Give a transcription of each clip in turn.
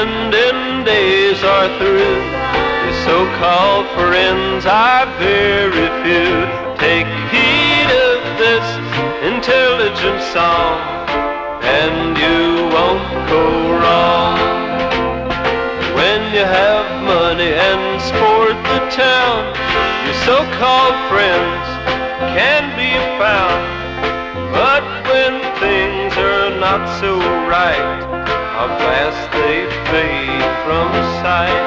spending days are through. Your so-called friends are very few. Take heed of this intelligent song, and you won't go wrong. When you have money and sport the town, your so-called friends can be found. But when things are not so right, how fast they fade from sight.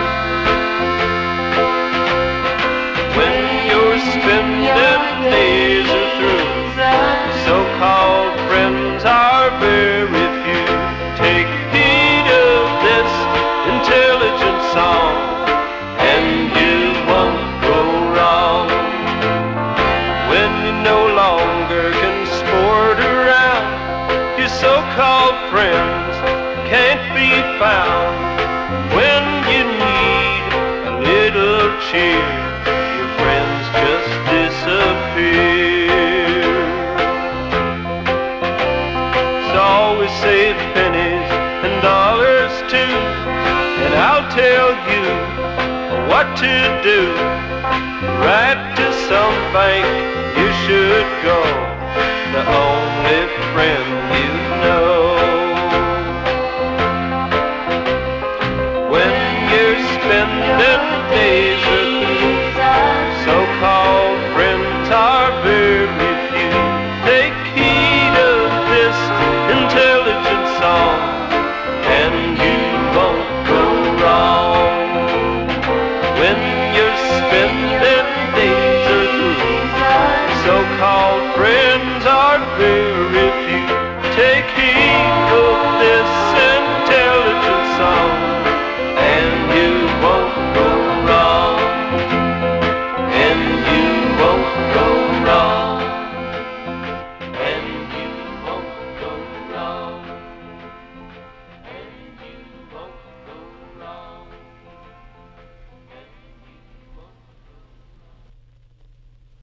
When your spending days are through, so-called friends are very few. Take heed of this intelligent song, and you won't go wrong. When you no longer can sport around, your so-called friends can't be found. When you need a little cheer, your friends just disappear. So always save pennies and dollars too, and I'll tell you what to do. Right to some bank you should go, the only friend you know. When you're spending days are through, so-called friends are very few. Take heed of this intelligent song, and you won't go wrong. When you're spending days are through, so-called friends are very few. Take heed